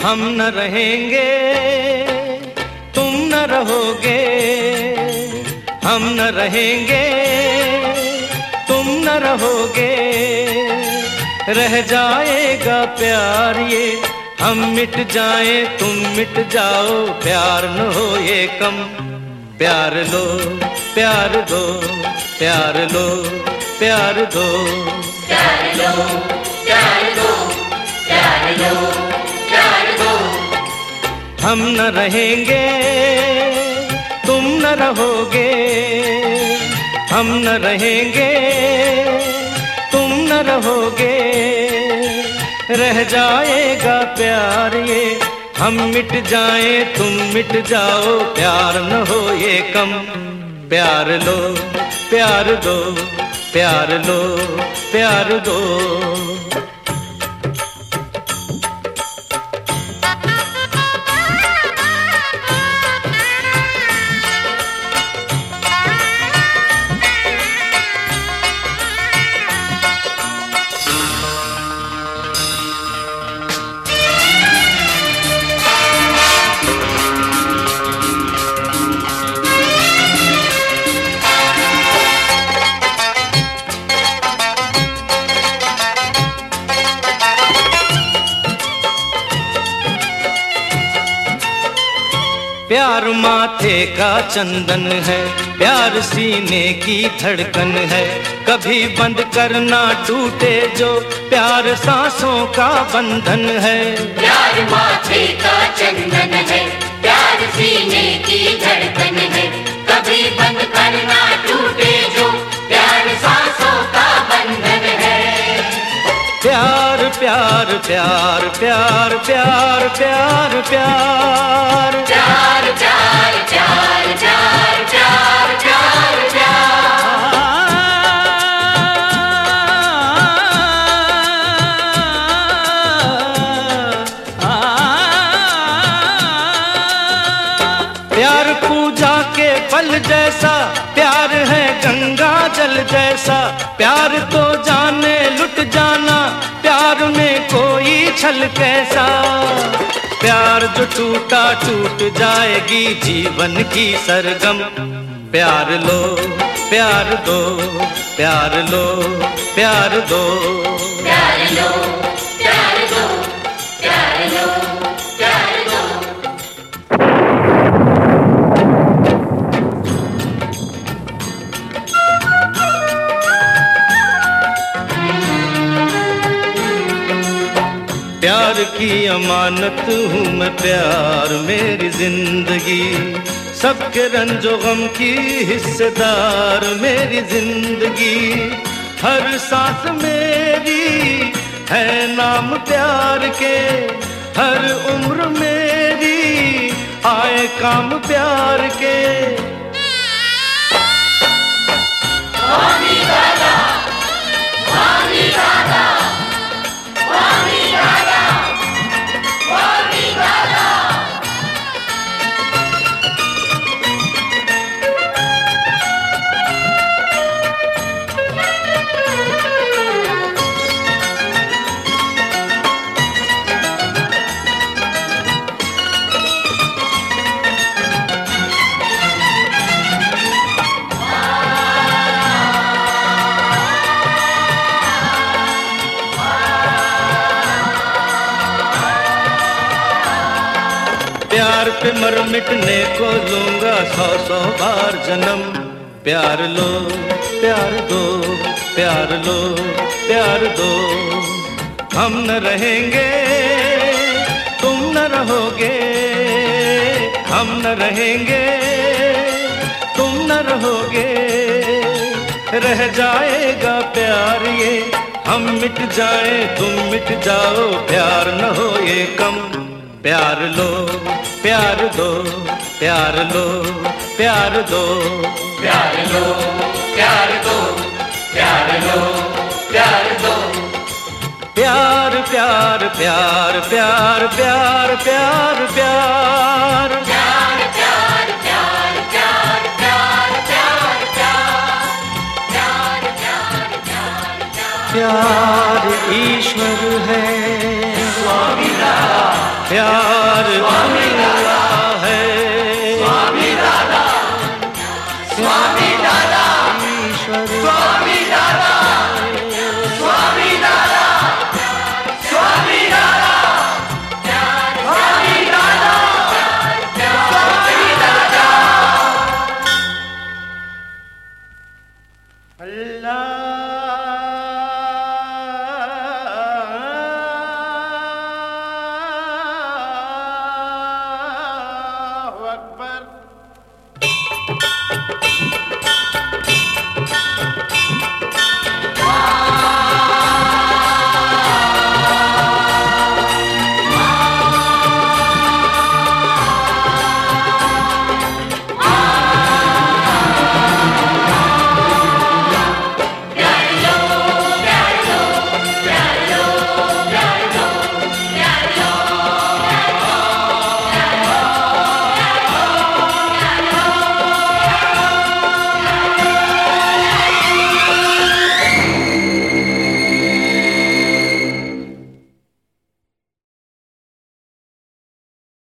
हम न रहेंगे तुम न रहोगे, हम न रहेंगे तुम न रहोगे, रह जाएगा प्यार ये, हम मिट जाएं तुम मिट जाओ, प्यार न हो ये कम। प्यार लो प्यार दो, प्यार लो प्यार दो, प्यार लो प्यार दो, प्यार लो प्यार दो। हम न रहेंगे तुम न रहोगे, हम न रहेंगे तुम न रहोगे, रह जाएगा प्यार ये, हम मिट जाएं तुम मिट जाओ, प्यार न हो ये कम। प्यार लो प्यार दो, प्यार लो प्यार दो। प्यार माथे का चंदन है, प्यार सीने की धड़कन है, कभी बंद करना टूटे जो, प्यार सांसों का बंधन है। प्यार माथे का चंदन है, प्यार सीने की धड़कन है, कभी बंद करना टूटे जो, प्यार सांसों का बंधन है। प्यार प्यार प्यार प्यार प्यार प्यार प्यार प्यार प्यार प्यार प्यार प्यार प्यार प्यार पूजा के फल जैसा, प्यार है गंगा जल जैसा, प्यार तो जाने लुट जाना, प्यार में कोई छल कैसा। प्यार जो टूटा टूट जाएगी जीवन की सरगम। प्यार लो प्यार दो, प्यार लो प्यार दो, प्यार लो प्यार दो, प्यार लो प्यार दो। प्यार की अमानत हूँ मैं, प्यार मेरी जिंदगी, सबके रंजो गम की हिस्सेदार मेरी जिंदगी। हर सांस मेरी है नाम प्यार के, हर उम्र मेरी आए काम प्यार के। प्यार पे मर मिटने को लूंगा 100 बार जन्म। प्यार लो प्यार दो, प्यार लो प्यार दो। हम न रहेंगे तुम न रहोगे, हम न रहेंगे तुम न रहोगे, रह जाएगा प्यार ये, हम मिट जाए तुम मिट जाओ, प्यार न हो ये कम। प्यार लो प्यार दो, प्यार लो प्यार दो, प्यार लो प्यार दो, प्यार लो प्यार दो। प्यार प्यार प्यार प्यार प्यार प्यार प्यार प्यार प्यार प्यार प्यार प्यार प्यार प्यार प्यार प्यार प्यार ईश्वर है। स्वामी राधा। प्यार